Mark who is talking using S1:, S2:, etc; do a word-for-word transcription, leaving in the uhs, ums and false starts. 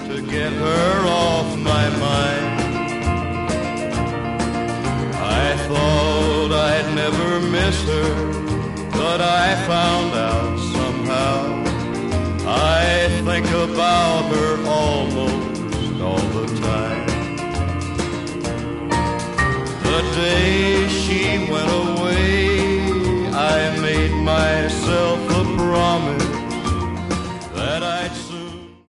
S1: to get her off my mind. I thought I'd never miss her, but I found out somehow. I think about her almost all the time. The day she went